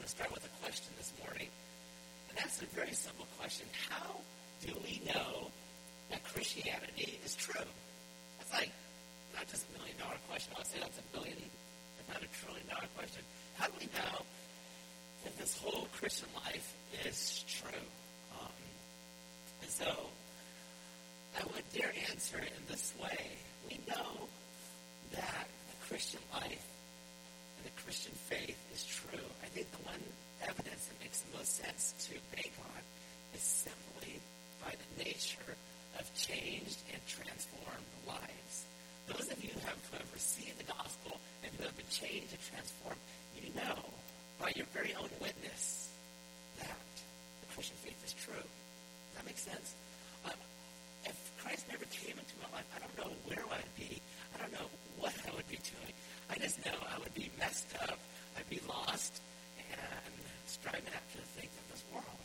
want to start with a question this morning. And that's a very simple question. How do we know that Christianity is true? That's like not just $1 million question. I would say that's a billion, if not $1 trillion question. How do we know that this whole Christian life is true? And so I would dare answer it in this way. We know that the Christian life and the Christian faith is true. I think the one evidence that makes the most sense to bank on is simply by the nature of changed and transformed lives. Those of you who have received the gospel and who have been changed and transformed, you know by your very own witness that the Christian faith is true. Does that make sense? If Christ never came into my life, I don't know where I would be. I don't know what I would be doing. I just know I would be messed up. I'd be lost and striving after the things of this world.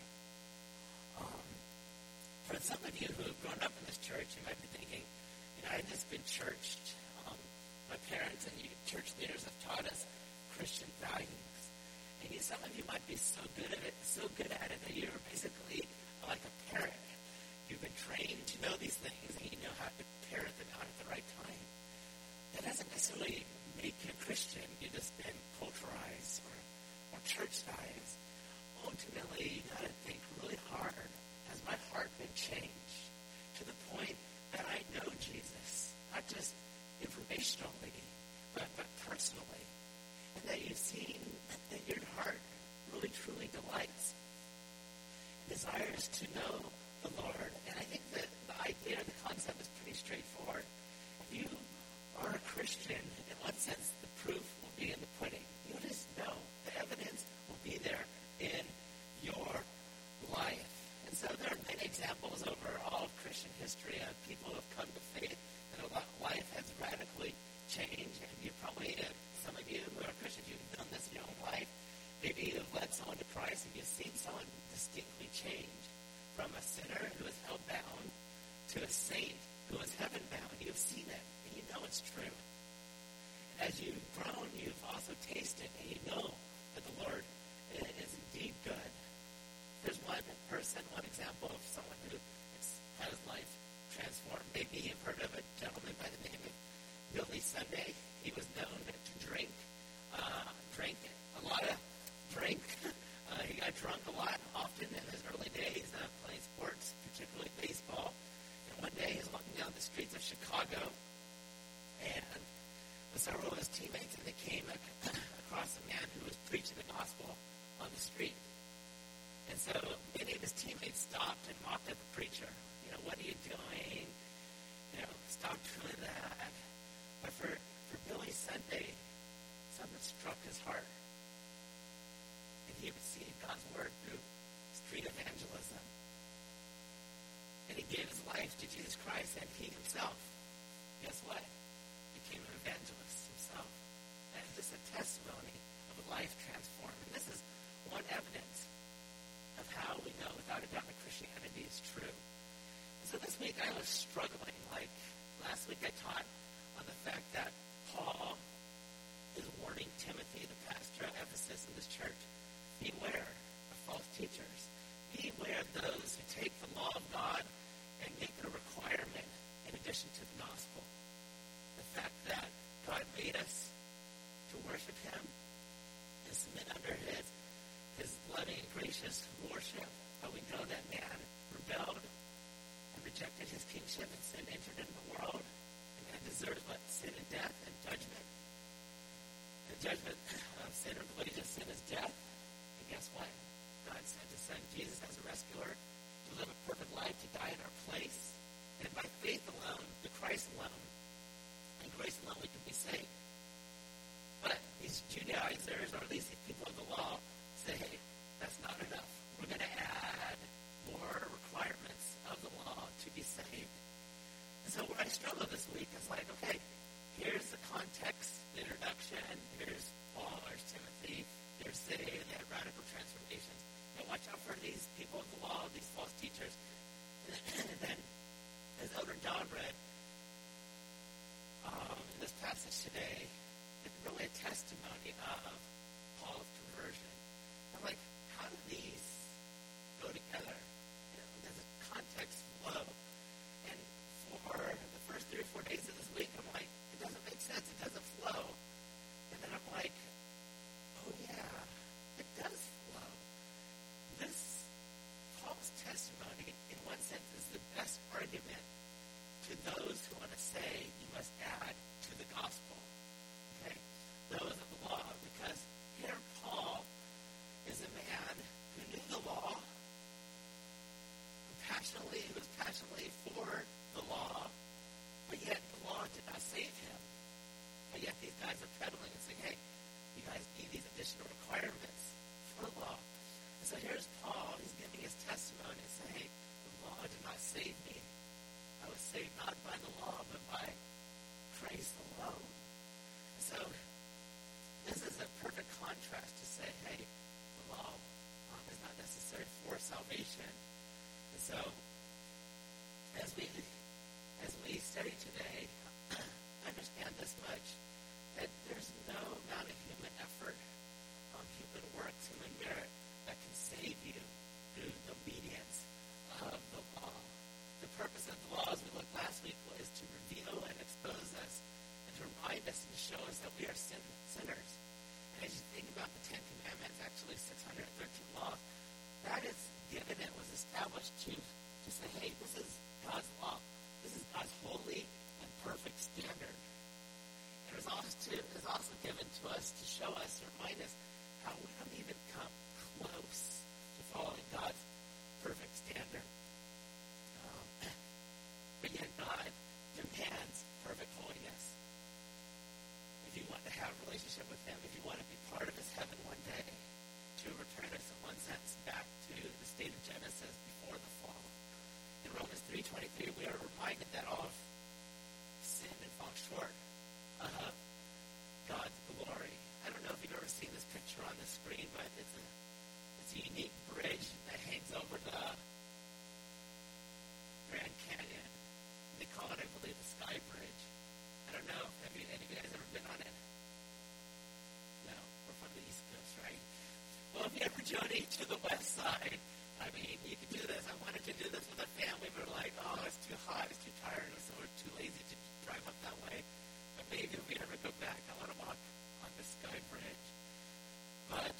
For some of you who have grown up in this church, you might be thinking, I've just been churched. My parents and church leaders have taught us Christian values. And some of you might be so good at it that you're basically like a parrot. You've been trained to know these things, and you know how to parrot them out at the right time. That doesn't necessarily make you a Christian. You've just been culturized or church-sized. Ultimately, you got to think really hard. Has my heart been changed to the point that I know Jesus, not just informationally, but personally, and that you've seen that your heart really, truly delights and desires to know the Lord? And I think that the idea, the concept is pretty straightforward. If you are a Christian, in one sense, the proof will be in the pudding. You'll just know. The evidence will be there in your life. And so there are many examples over all of Christian history of people who have come to faith and their life has radically changed. And you probably, some of you who are Christians, you've done this in your own life. Maybe you've led someone to Christ and you've seen someone distinctly change from a sinner who is hell-bound to a saint who is heaven-bound. You've seen it, and you know it's true. And as you've grown, you've also tasted, and you know that the Lord is indeed good. There's one person, one example of someone who had his life transformed. Maybe you've heard of a gentleman by the name of Billy Sunday. He was known to drink a lot of drink. He got drunk a lot, often in his early days, playing sports, particularly baseball. And one day he's walking down the streets of Chicago, and with several of his teammates, and they came across a man who was preaching the gospel on the street. And so many of his teammates stopped and mocked at the preacher. What are you doing? Stop doing that. But for Billy Sunday, something struck his heart. And he received God's word through street evangelism. And he gave his life to Jesus Christ, and he himself, guess what? Became an evangelist himself. And it's just a testimony of a life transformed. And this is one evidence of how we know without a doubt that Christianity is true. And so this week I was struggling. Like last week I taught on the fact that Paul is warning Timothy, the pastor of Ephesus in this church, beware of false teachers. Beware of those who take the law of God and make it a requirement in addition to the gospel. The fact that God made us to worship him and submit under his loving and gracious lordship. But we know that man rebelled and rejected his kingship, and sin entered into the world, and man deserves what? Sin and death and judgment. The judgment of sin, or the wages of sin, is death. And guess what? God sent his son Jesus as a rescuer to live a perfect life, to die in our place. And by faith alone, the Christ alone, and grace alone, we can be saved. But these Judaizers, or at least these people of the law, say, hey, that's not enough. We're going to add more requirements of the law to be saved. And so where I struggle this week is like, okay, here's the context, the introduction, here's Paul, there's Timothy, they're saved, they had radical transformations. Watch out for these people of the law, these false teachers. And then, as Elder Don read in this passage today, it's really a testimony of Paul's how we don't even come close to following God's perfect standard. But yet God demands perfect holiness. If you want to have a relationship with him, if you want to be part of his heaven one day, to return us in one sense back to the state of Genesis before the fall. In Romans 3:23, we are reminded that all have sinned and fall short of God's glory. I don't know if you've ever seen this picture on the screen, but it's a unique bridge that hangs over the Grand Canyon. They call it, I believe, the Sky Bridge. I don't know. Have any of you guys ever been on it? No, we're from the East Coast, right? Well, if you ever journey to the west side, I mean, you can do this. I wanted to do this with a family, but we're like, oh, it's too hot, it's too tired, so we're too lazy to drive up that way. But maybe if we ever go back, I want to walk on the Sky Bridge. But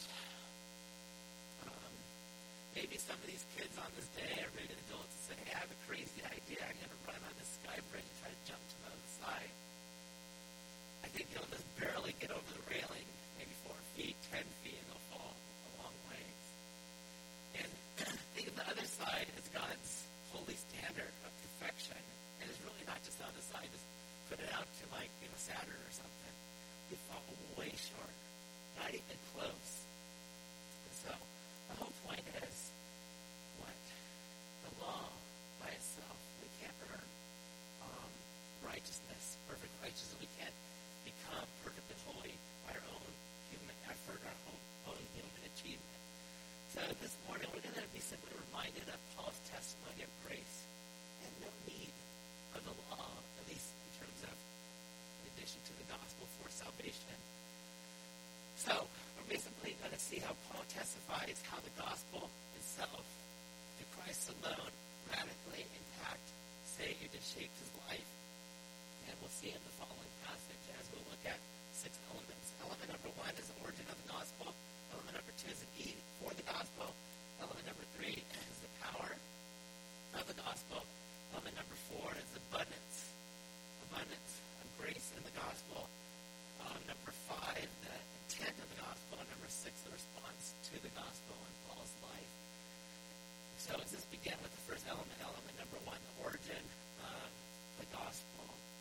maybe some of these kids on this day are maybe adults and say, hey, I have a crazy idea. I'm going to run on the Sky Bridge and try to jump to the other side. I think you'll just barely get over the railing, maybe 4 feet, 10 feet, and they'll fall a long ways. And I think on the other side is God's holy standard of perfection. And it's really not just on the side, just put it out to like, Saturn or something. We fall way short, not even close. And so the whole point is, what? The law by itself, we can't earn righteousness, perfect righteousness. We can't become perfect and holy by our own human effort, our own human achievement. So this morning we're going to be simply reminded of Paul's testimony of grace and no need of the law, at least in terms of in addition to the gospel for salvation. So we're basically going to see how Paul testifies how the gospel itself, through Christ alone, radically impact, saved, and shaped his life. And we'll see in the following passage as we'll look at 6 elements. Element number 1 is the origin of the gospel. Element number 2 is the need for the gospel. Element number 3 is the power of the gospel. Element number 4 is abundance of grace in the gospel. Number 5, the intent of the gospel. And number 6, the response to the gospel in Paul's life. So let's just begin with the first element. Element number 1, the origin of the gospel.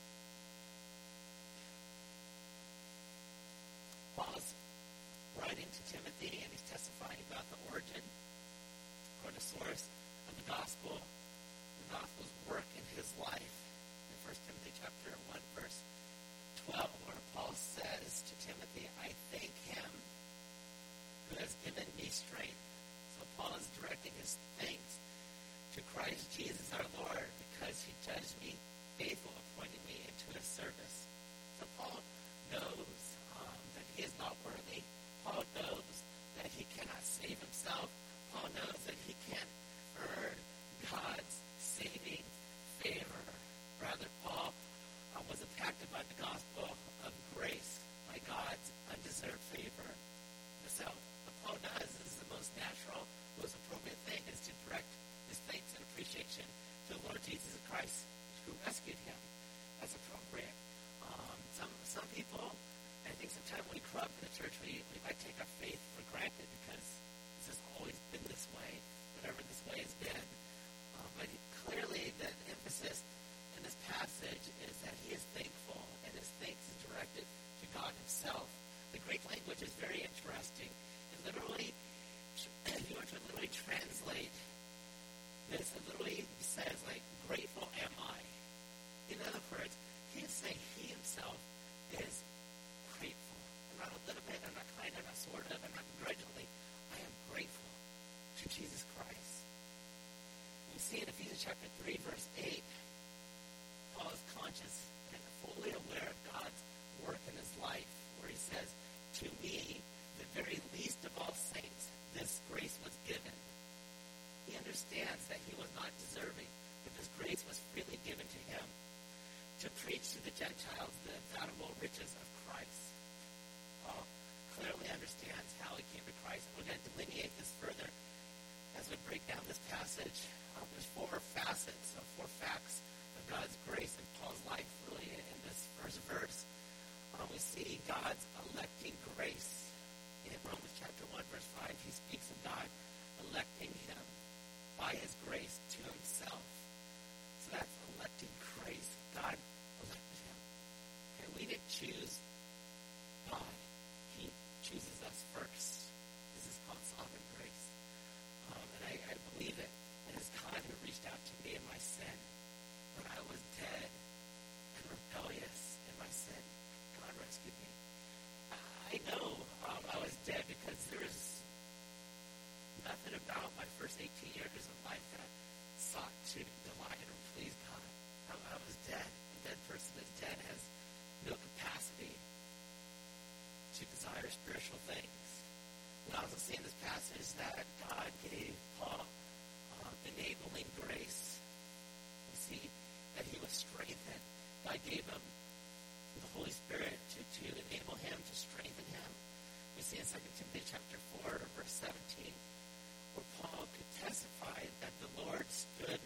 Paul's writing to Timothy, and he's testifying about the origin or the source of the gospel's work in his life. In 1 Timothy chapter 1, verse 12, where Paul says to Timothy, I thank him who has given me strength. So Paul is directing his thanks to Christ Jesus our Lord because he judged me faithful, appointing me into his service. So Paul knows that he is not worthy. Paul knows that he cannot save himself. Paul knows that he can't earn God's saving favor. Rather, Paul was impacted by the gospel of grace, by God's undeserved favor. So what Paul does is the most natural, most appropriate thing is to direct his thanks and appreciation to the Lord Jesus Christ who rescued him. That's appropriate. Some people, I think sometimes when we grow up in the church, we might take our faith for granted because it's just always been this way, whatever this way has been. But clearly the emphasis in this passage is that he is thankful, and his thanks is directed to God himself. The Greek language is very interesting. It literally, if you were to literally translate this, it literally says, like, grateful am I. In other words, he is saying he himself is grateful. I'm not a little bit, I'm not kind, I'm not sort of, I'm not begrudgingly. I am grateful to Jesus Christ. We see in Ephesians chapter 3, verse 8, Paul is conscious and fully aware of God's work in his life, where he says, to me, the very least of all saints, this grace was given. He understands that he was not deserving, but this grace was freely given to him to preach to the Gentiles the unfathomable riches of Christ. Paul clearly understands how he came to Christ. We're going to delineate this further as we break down this passage. There's 4 facets, 4 facts of God's grace in Paul's life, really, in this first verse. that God gave Paul enabling grace. We see that he was strengthened. God gave him the Holy Spirit to enable him, to strengthen him. We see in 2 Timothy chapter 4, verse 17, where Paul could testify that the Lord stood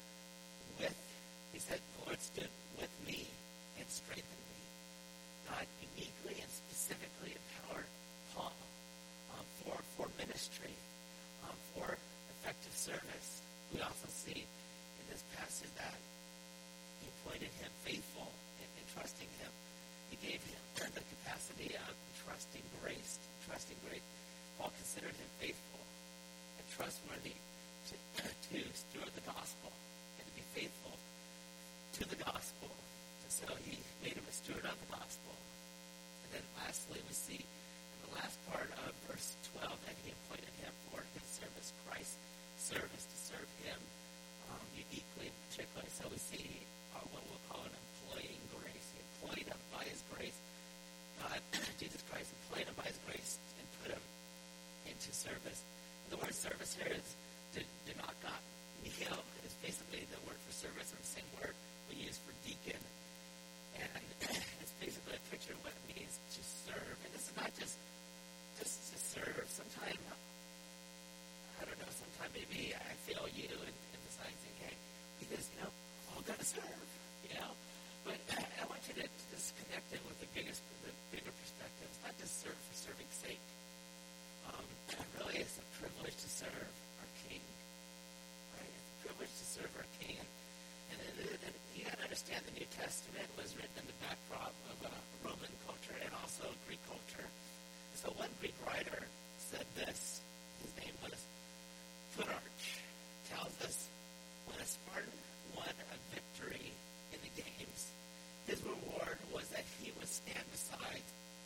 the Lord stood with me and strengthened me. God uniquely and specifically empowered Paul for ministry, for effective service. We also see in this passage that he appointed him faithful in trusting him. He gave him the capacity of trusting grace. Paul considered him faithful and trustworthy to steward the gospel and to be faithful to the gospel. And so he made him a steward of the gospel. And then lastly, we see in the last part of verse 12 that he appointed him for his service, Christ's service, to serve him uniquely and particularly. So we see what we'll call an employing grace. He employed him by his grace. God, Jesus Christ employed him by his grace and put him into service. The word service here is dinakneo. It's basically the word for service, or the same word we use for deacon. And it's basically a picture of what it means to serve. And this is not just to serve. Sometimes, sometimes maybe I feel you and emphasizing, hey, because, all got to serve, But I want you to just connect it with the bigger perspective. It's not just serve for serving's sake. Really, it's a privilege to serve our King. Right? It's a privilege to serve our King. And you got to understand the New Testament was written in the backdrop of Roman culture and also Greek culture. So one Greek writer said this. His name was Plutarch. Tells us when a Spartan won a victory in the games, his reward was that he would stand beside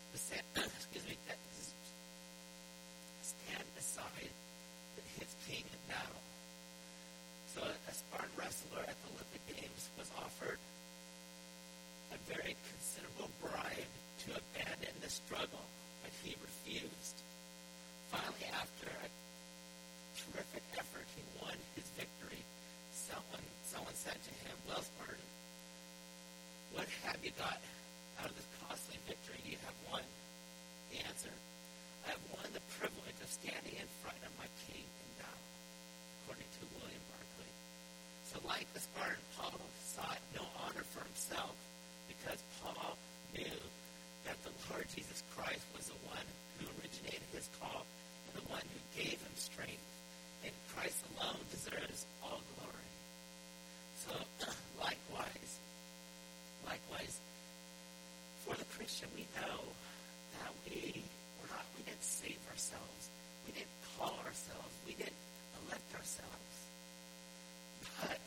his king in battle. So a Spartan wrestler at the Olympic Games was offered a very considerable bribe to abandon the struggle, but he refused. Finally, after a terrific effort, he won his victory. Someone said to him, "Well, Spartan, what have you got out of this costly victory you have won?" He answered, "I have won the privilege of standing in front of my king in battle," according to William Barclay. So like the Spartan, Paul sought no honor for himself because Paul knew that the Lord Jesus Christ was the one who originated his call and the one who gave him strength. And Christ alone deserves all glory. So likewise, for the Christian, we know that we didn't save ourselves. We didn't call ourselves. We didn't elect ourselves. But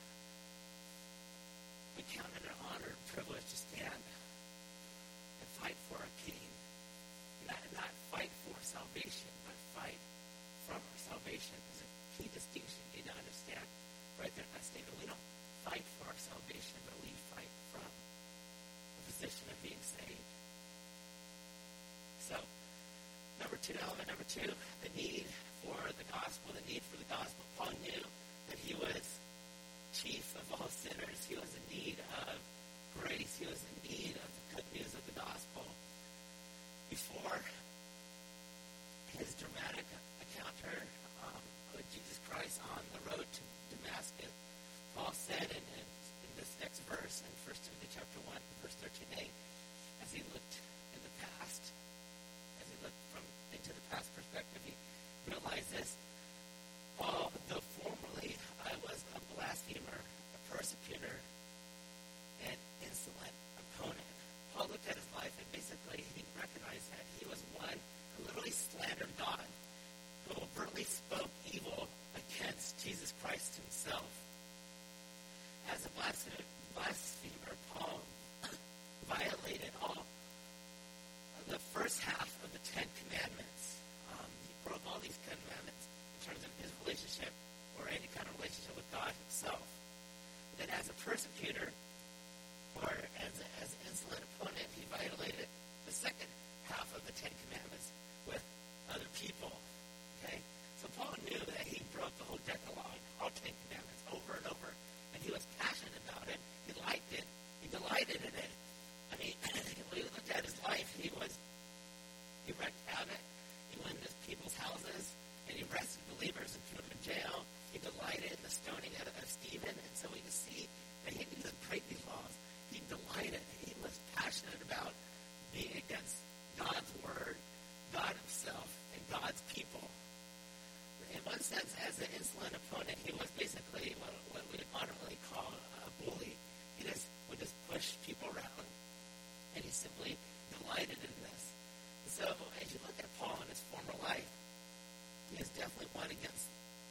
we count it an honor and privilege to stand and fight for our King. Not fight for salvation, but fight from our salvation. There's a key distinction you need to understand right there in that statement. We don't fight for our salvation, but we fight from the position of being saved. So, element number two, the need for the gospel, Paul knew that he was chief of all sinners. He was in need of grace. He was in need of the good news of the gospel. Before his dramatic encounter with Jesus Christ on the road to Damascus, Paul said in this next verse, in 1 Timothy chapter 1, verse 13a, as he looked in the past, into the past perspective, he realized this. Paul, though formerly I was a blasphemer, a persecutor, an insolent opponent one sense, as an insolent opponent, he was basically what we moderately call a bully. He just would just push people around, and he simply delighted in this. So as you look at Paul in his former life, he is definitely one against,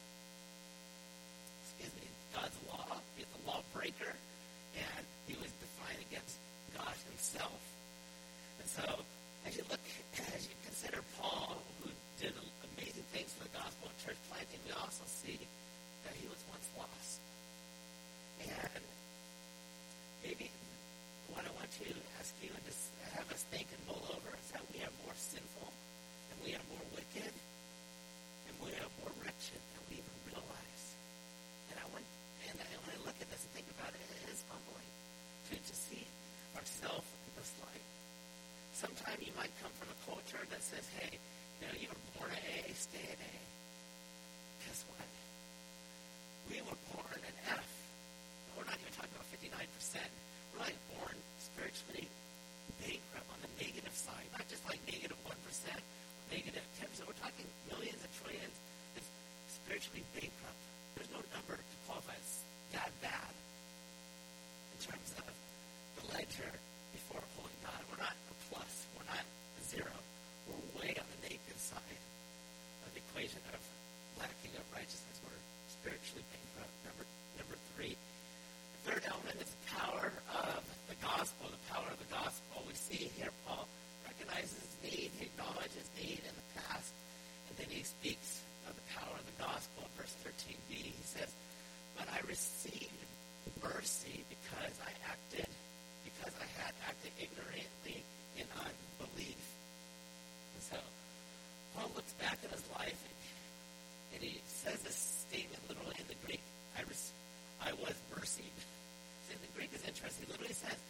God's law. He was a lawbreaker, and he was defiant against God himself. And so as you consider Paul, who did amazing things for the gospel and church planting, we also see that he was once lost. And maybe what I want to ask you and just have us think and mull over is that we are more sinful, and we are more wicked, and we are more wretched than we even realize. And when I look at this and think about it, it is humbling to see ourselves in this light. Sometimes you might come from a culture that says, hey, you were born an A, stay an A. Guess what? We were born an F. We're not even talking about 59%. We're like born spiritually bankrupt on the negative side, not just like negative 1% or negative 10%. We're talking millions and trillions of spiritually bankrupt. There's no number to qualify as that bad in terms of the ledger before a holy God. We're not a plus. We're not a zero. We're way on the negative side of the equation of lacking of righteousness. We're spiritually bankrupt. Number three. The third element is the power of the gospel. The power of the gospel. We see here Paul recognizes his need. He acknowledges his need in the past. And then he speaks of the power of the gospel. Verse 13b, he says, but I received mercy because I had acted ignorantly in unbelief. And so Paul looks back at his life and he says this statement literally in the Greek, I was mercied. So in the Greek is interesting. He literally says,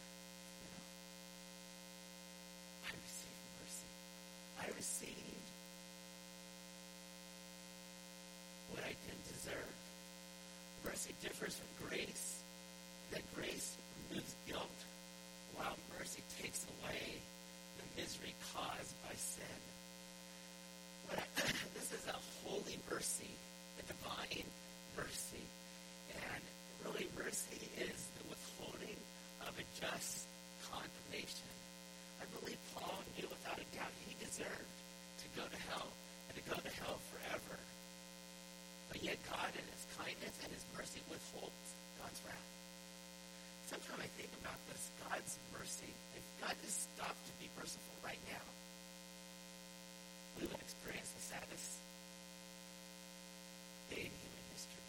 I received mercy. I received what I didn't deserve. Mercy differs from grace. That grace removes guilt, while mercy takes away the misery caused by sin. This is a holy mercy, a divine mercy. And really, mercy is the withholding of a just condemnation. I believe Paul knew without a doubt he deserved to go to hell and to go to hell forever. But yet God, in his kindness and his mercy, withholds God's wrath. Sometimes I think about this, God's mercy. If God just stopped to be merciful right now, we would experience the saddest day in human history.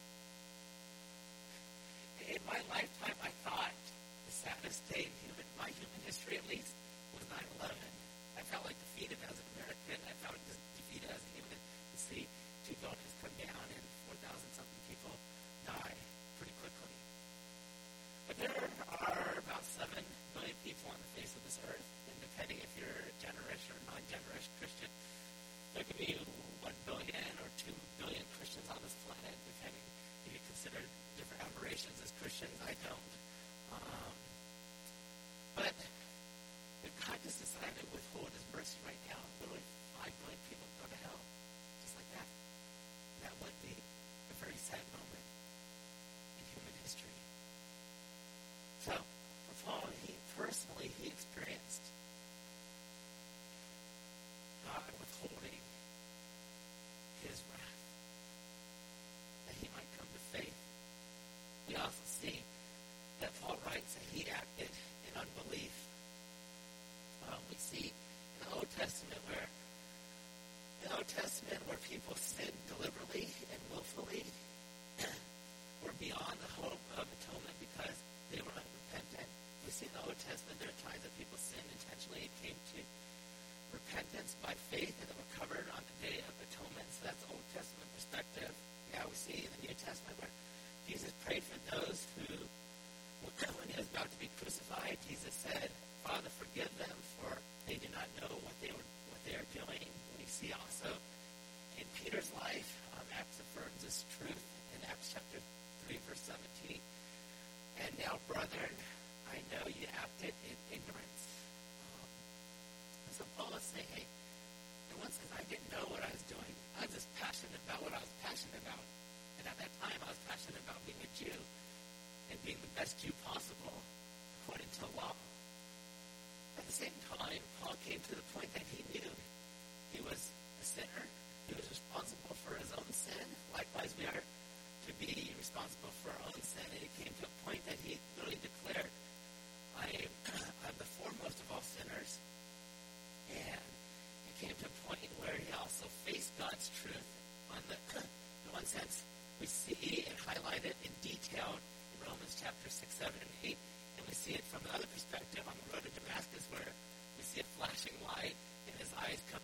In my lifetime, I thought the saddest day in my human history at least, was 9/11. I felt like defeated as an American. I felt defeated as a human to see two buildings come down and 4,000-something people die pretty quickly. But there are about 7 billion people on the face of this earth, and depending if you're generous or non-generous Christian, there could be 1 billion or 2 billion Christians on this planet, depending if you consider different aberrations as Christians. I don't. But if God just decided to withhold his mercy right now, literally 5 billion people go to hell, just like that. That would be a very sad moment in human history. So, for Paul, he experienced God withholding his wrath, that he might come to faith. We also see that Paul writes that he acted in unbelief. We see in the Old Testament where people sinned deliberately and willfully were beyond the hope of atonement because they were unrepentant. We see in the Old Testament there are times that people sinned intentionally and came to repentance by faith and they were covered on the day of atonement. So that's the Old Testament perspective. Now we see in the New Testament where Jesus prayed for those who, when he was about to be crucified, Jesus said, Father, forgive them, for they do not know what they are doing. We see also in Peter's life, Acts affirms this truth in Acts chapter 3, verse 17. And now, brethren, I know you acted in ignorance. So Paul is saying, hey, in one sense, I didn't know what I was doing. I was just passionate about God's truth. In one sense, we see and highlight it in detail in Romans chapter 6, 7, and 8. And we see it from another perspective on the road to Damascus, where we see a flashing light and his eyes are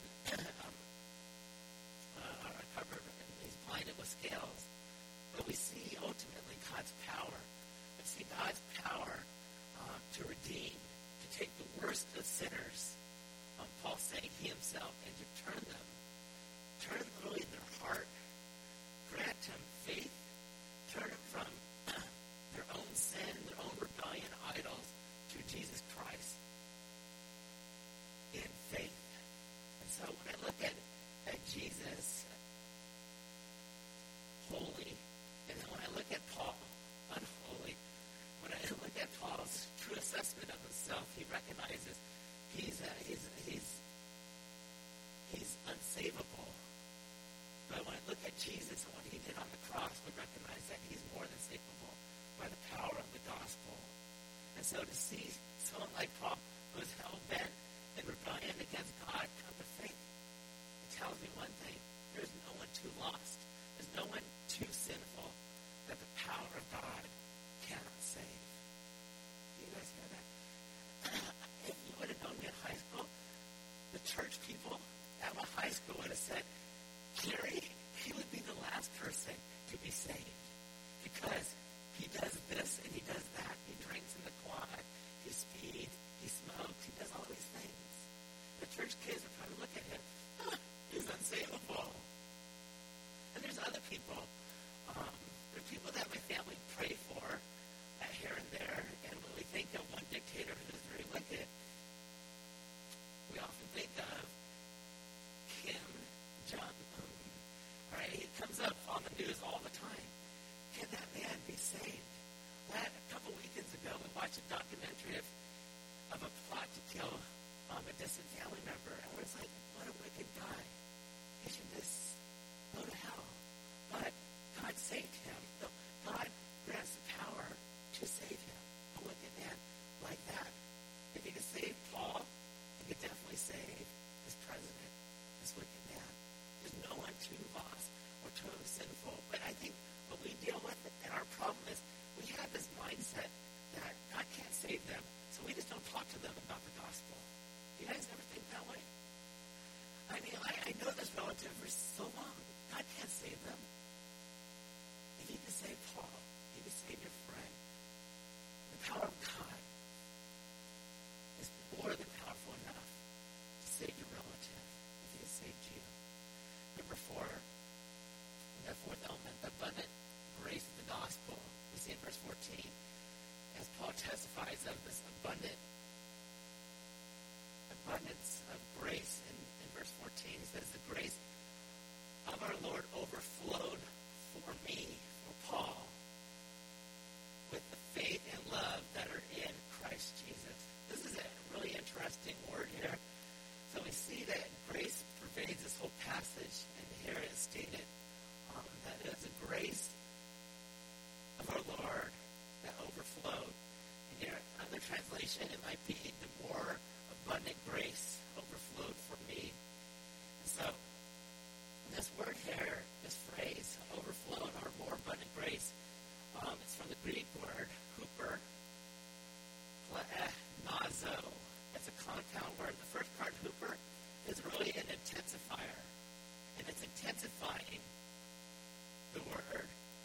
covered and he's blinded with scales. But we see ultimately God's power. We see God's power to redeem, to take the worst of sinners, Paul saying he himself, and to turn literally their heart, grant them faith, turn them from their own sin, their own rebellion, idols, to Jesus Christ in faith. And so when I look at Jesus, holy, and then when I look at Paul, unholy, when I look at Paul's true assessment of himself, he recognizes he's unsavable. But when I look at Jesus and what he did on the cross, we recognize that he's more than savable by the power of the gospel. And so to see someone like Paul, who is hell-bent in rebellion against God, come to faith, it tells me one thing: there's no one too lost. There's no one too sinful that the power of God cannot save. Do you guys hear that? If you would have known me in high school, the church people at my high school would have said, Gary, he would be the last person to be saved because he does this and he does that. He drinks in the quad, he speeds, he smokes, he does all these things. The church kids would probably look at him, he's unsavable. And there's other people. There's people that my family pray for here and there. And when we think of one dictator who is very wicked, we often think of Kim Jong-un. Right? He comes up on the news all the time. Can that man be saved? A couple weekends ago, we watched a documentary of a plot to kill a distant family member. And we're like, what a wicked guy. He should just go to hell. But God saved him. God grants the power to save him. A wicked man like that. If he could save Paul, he could definitely save this president, this wicked man. There's no one too lost or too sinful. But I think what we deal with and our problem is we have this mindset that God can't save them, so we just don't talk to them about the gospel. Do you guys ever think that way? I mean, I know this relative for so long. God can't save them. If he can save Paul, he can save your friend. The power of God is more than powerful enough to save your relative if he has saved you. Number 4, that fourth element, the abundant grace of the gospel. We see in verse 14, as Paul testifies of this abundance of grace in verse 14, he says, the grace of our Lord overflowed for me, for Paul, with the faith and love that are in Christ Jesus. This is a really interesting word here. So we see that grace pervades this whole passage, and here it is stated that it is the grace of our Lord that overflowed. And here, another translation, it might be the more abundant grace overflowed for me. And so, this word here, this phrase, overflowed or more abundant grace, it's from the Greek word hooper, nazo. It's a compound word. The first part, hooper, is really an intensifier. And it's intensifying the word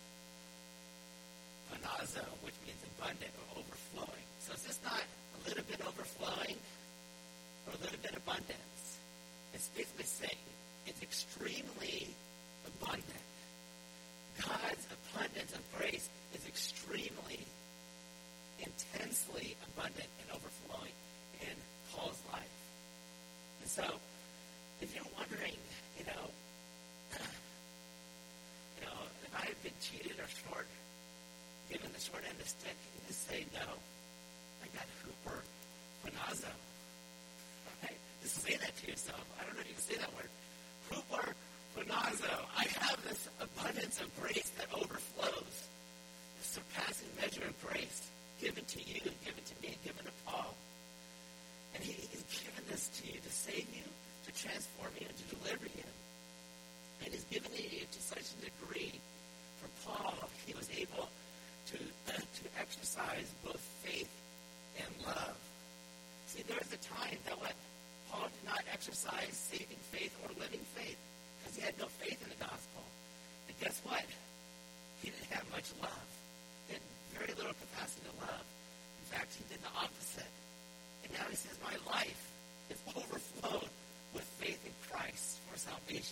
panazo, which means abundant or overflowing. So it's just not a little bit overflowing or a little bit abundance. It's basically saying it's extremely abundant. God's abundance of grace is extremely, intensely abundant and overflowing in Paul's life. And so, if you're wondering, if I have been cheated or given the short end of the stick, you just say no. I got hooper panazo. Right? Just say that to yourself. I don't know if you can say that word. Hooper panazo. I have this abundance of grace that overflows. The surpassing measure of grace given to you, given to me, given to Paul. And he's given this to you to save you, to transform you, and to deliver you. And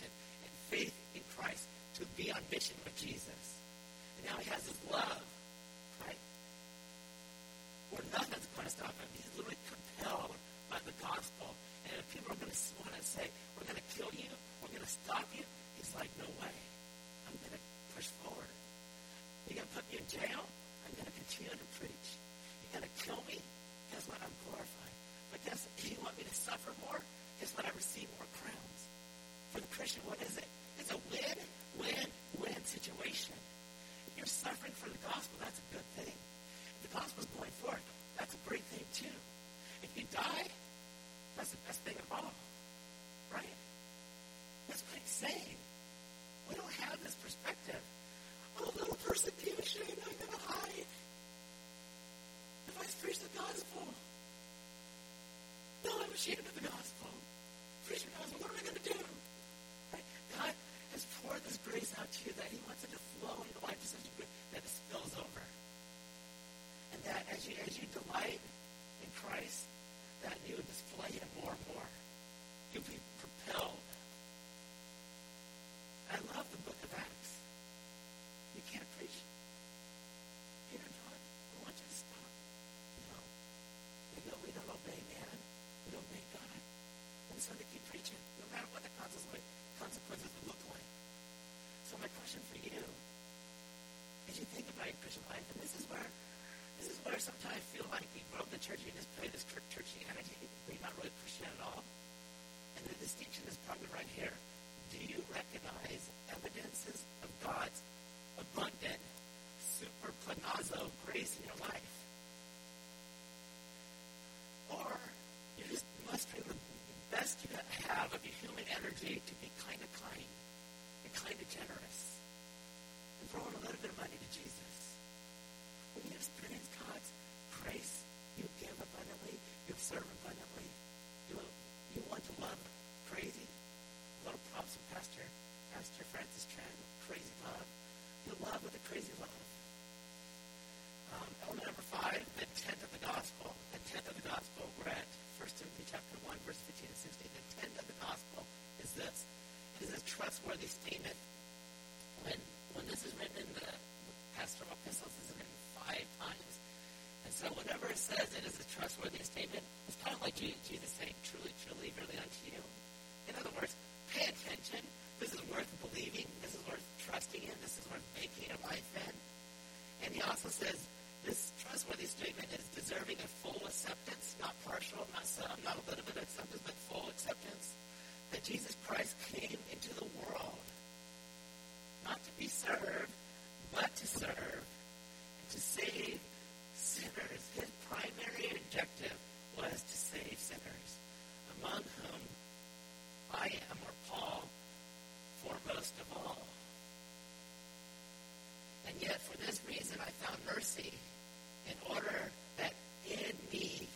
salvation and faith in Christ to be on mission with Jesus. And now he has his love, right? Where nothing's going to stop him. He's literally compelled by the gospel. And if people are going to want to say, we're going to kill you, we're going to stop you, he's like, no way. I'm going to push forward. You're going to put me in jail? I'm going to continue to preach. You're going to kill me? Guess what? I'm glorified. But guess, if you want me to suffer more, guess what? I receive more crowns. For the Christian, what is it? It's a win, win, win situation. If you're suffering for the gospel, that's a good thing. If the gospel's going forth, that's a great thing too. If you die, that's the best thing of all. Right? That's what he's saying. We don't have this perspective. Oh, a little persecution, I'm going to hide. If I preach the gospel, no, I'm ashamed of the gospel. Preach the gospel, what am I going to do? Right? God has poured this grace out to you that he wants it to flow in your life to such a degree that it spills over. And that as you delight in Christ, that you display him more and more. You'll be propelled. I love the book of Acts. You can't preach. Peter, John, we want you to stop. No. They go, we don't obey man. We obey God. And so they keep preaching, no matter what the consequences would look like. So my question for you, as you think about your Christian life, and this is where sometimes I feel like we grow up in the church, you just play this Christianity, but you're not really Christian at all. And the distinction is probably right here. Do you recognize evidences of God's abundant, super planazo grace in your life? Or you're just mustering the best you have of your human energy to be kind and kind of generous, and throw in a little bit of money to Jesus? When you experience God's grace, you give abundantly, you serve abundantly, you want to love crazy. A little props from Pastor Francis Chan, crazy love. You love with a crazy love. Element number 5, the intent of the gospel. The intent of the gospel, we're at 1 Timothy chapter 1, verse 15 and 16. The intent of the gospel is this. It is a trustworthy statement. When this is written in the pastoral epistles, this is written 5 times. And so whenever it says it is a trustworthy statement, it's kind of like Jesus saying, truly, truly, really unto you. In other words, pay attention. This is worth believing. This is worth trusting in. This is worth making your life in. And he also says this trustworthy statement is deserving of full acceptance, not partial, not some, not a little bit of acceptance, but full acceptance. That Jesus Christ came into the world not to be served, but to serve and to save sinners. His primary objective was to save sinners, among whom I am, or Paul, foremost of all. And yet, for this reason, I found mercy, in order that in me,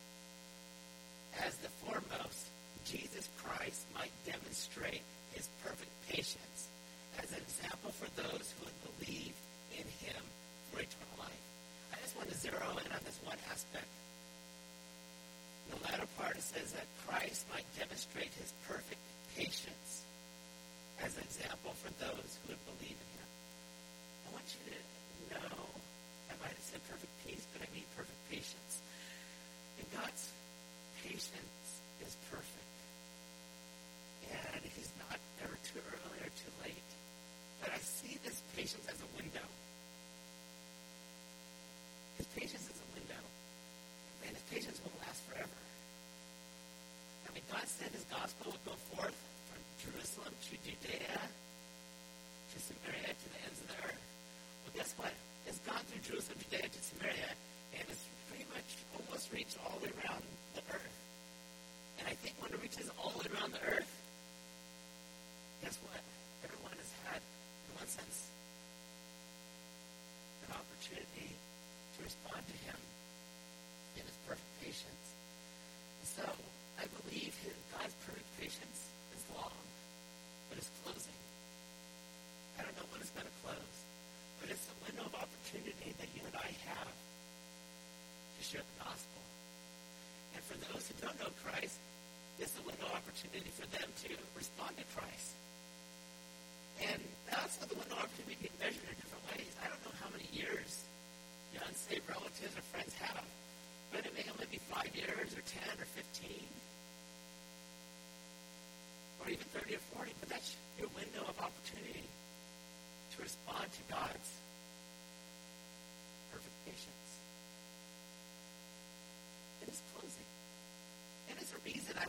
as the foremost, Jesus Christ might demonstrate his perfect patience as an example for those who would believe in him for eternal life. I just want to zero in on this one aspect. In the latter part, it says that Christ might demonstrate his perfect patience as an example for those who would believe in him. I want you to know, I might have said perfect peace, but I mean perfect patience. And God's patience is perfect. And he's not ever too early or too late. But I see this patience as a window. His patience is a window. And his patience will last forever. I mean, God said his gospel would go forth from Jerusalem to Judea, to Samaria, to the ends of the earth. Well, guess what? It's gone through Jerusalem, Judea, to Samaria, and it's pretty much almost reached all the way around the earth. And I think when it reaches all the way around the earth, guess what? Everyone has had, in one sense, an opportunity to respond to him in his perfect patience. So, I believe God's perfect patience is long, but it's closing. I don't know when it's going to close, but it's a window of opportunity that you and I have to share the gospel. And for those who don't know Christ, it's a window of opportunity for them to respond to Christ.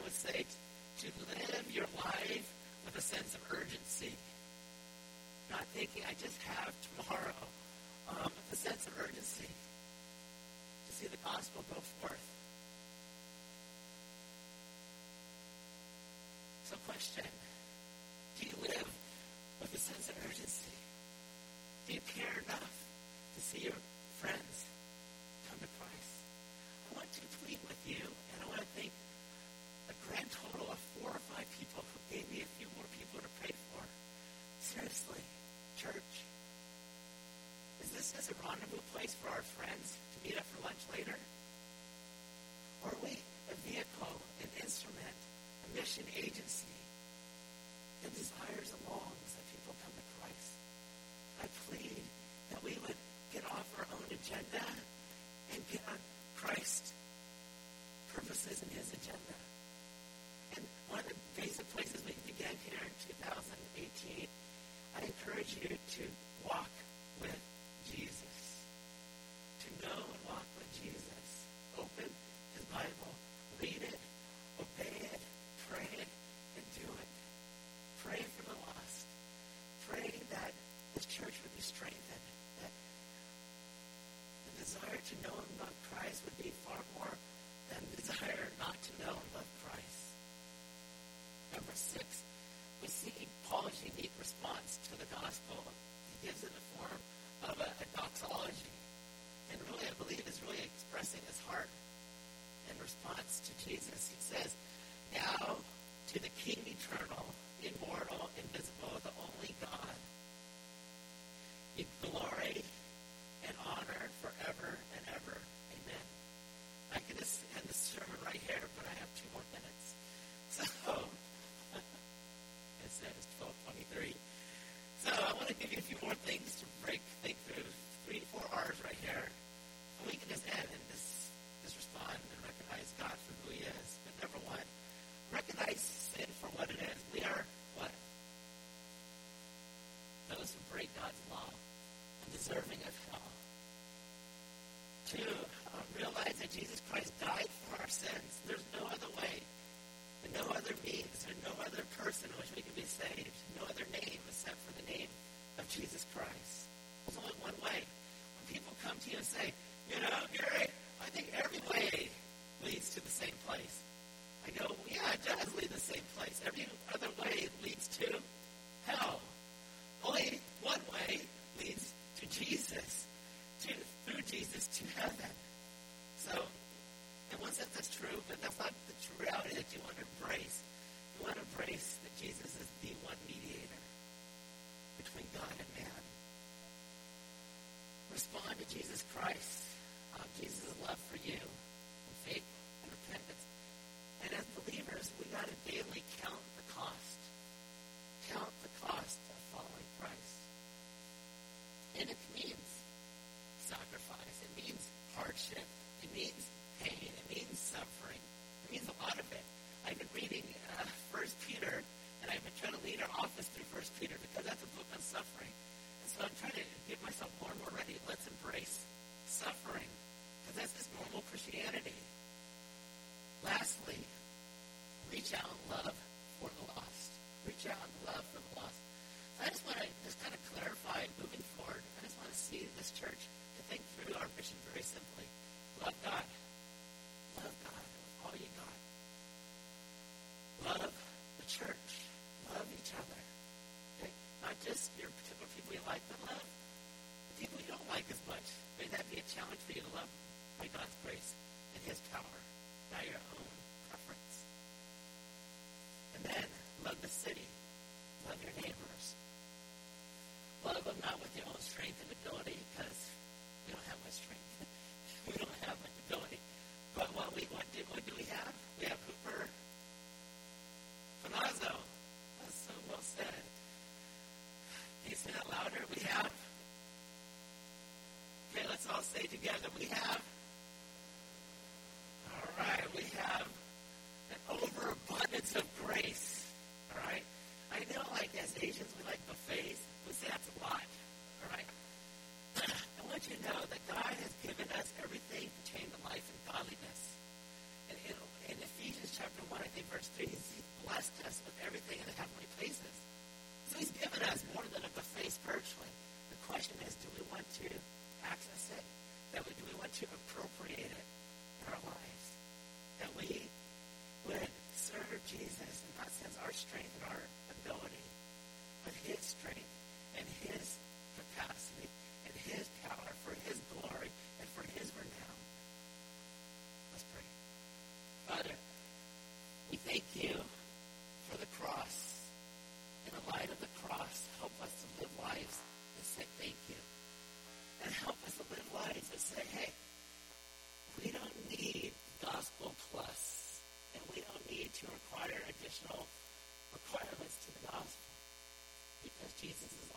would say to live your life with a sense of urgency. Not thinking, I just have tomorrow. With a sense of urgency to see the gospel go forth. So question, do you live with a sense of urgency? Do you care enough to see your friends come to Christ? I want to plead with you, and I want to thank a grand total of 4 or 5 people who gave me a few more people to pray for. Seriously, church, is this as a rendezvous place for our friends to meet up for lunch later? Or are we a vehicle, an instrument, a mission agency that desires and longs that people come to Christ? I plead that we would get off our own agenda and get on Christ's purposes and his agenda. And one of the basic places we began here in 2018, I encourage you to walk with Jesus, to know and walk with Jesus. Open his Bible, read it, obey it, pray it, and do it. Pray for the lost. Pray that this church would be strengthened, that the desire to know and love Christ would be far more than the desire not to know and love Christ. Number 6, we see Paul's unique response to the gospel. He gives it in the form of a doxology. And really, I believe, is really expressing his heart in response to Jesus. He says, now to the King eternal, immortal, invisible, the only God, in glory and honor forever and ever. Amen. I could just end the sermon right here, but I have 2 more minutes. So, it says 12:23. So I want to give you a few more things to think through. 3-4 R's right here. And we can just end and just respond and recognize God for who he is. But number 1, recognize sin for what it is. We are what? Those who break God's law and deserving of hell. 2, realize that Jesus Christ died for our sins. There's no other way, and no other means, and no other person in which we can be saved. No other name except for the name of Jesus Christ. There's only one way. When people come to you and say, Gary, I think every way leads to the same place. I go, yeah, it does lead to the same place. Every other way leads to hell. Only one way leads to Jesus, through Jesus to heaven. So, in one sense that's true, but that's not the true reality that you want to embrace. You want to embrace that Jesus is the one mediator between God and man. Respond to Jesus Christ, Jesus' love for you, in faith and repentance. And as believers, we got to daily count the cost. Count the cost of following Christ. And it means sacrifice. It means hardship. It means pain. It means suffering. It means a lot of it. I've been reading 1 Peter, and I've been trying to lead our office through 1 Peter because that's a book on suffering. And so I'm trying to get myself more and more ready. Let's embrace suffering because that's just normal Christianity. Lastly, reach out and love for the lost. Reach out and love for the lost. So I just want to kind of clarify moving forward. I just want to see this church to think through our mission very simply. Love God. Love God with all you got. Love the church. Love each other. Okay? Not just your particular people you like, but love the people you don't like as much. May that be a challenge for you to love by God's grace and his power, not your own preference. And then love the city. Love your neighbors. Love them not with your own strength and ability, because we don't have much strength. We don't have much ability. But what do we have? We have Hooper Panazzo. That's so well said. Can you say that louder? We have. Okay, let's all say together. We have. All right, we have an overabundance of grace. All right. I know, like as Asians, we like buffets. We say that's a lot. All right. I want you to know that God has given us everything pertaining to life and godliness. And in Ephesians chapter 1, I think verse to require additional requirements to the gospel because Jesus is